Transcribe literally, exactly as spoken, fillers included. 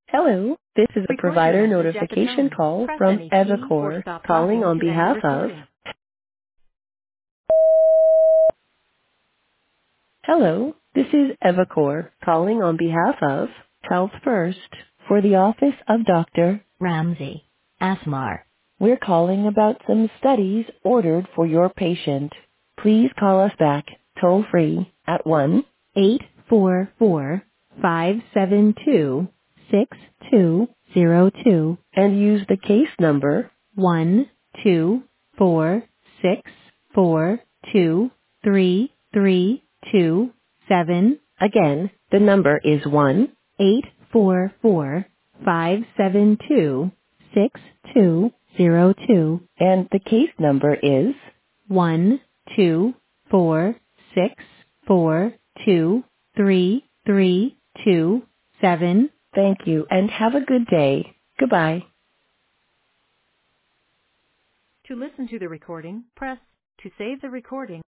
Hello, this is a Record your provider message at the notification tone. call Press from any key or Evacor stop calling talking on to end the behalf of. recording. Hello, this is Evacor calling on behalf of Health First for the office of Doctor Ramsey Asmar. We're calling about some studies ordered for your patient. Please call us back toll free at one eight four four five seven two six two zero two and use the case number one two four six four two three three two seven. Again, the number is one eight four four five seven two six two zero two and the case number is one two four six four two three three two seven. Thank you and have a good day. Goodbye. To listen to the recording, press to save the recording.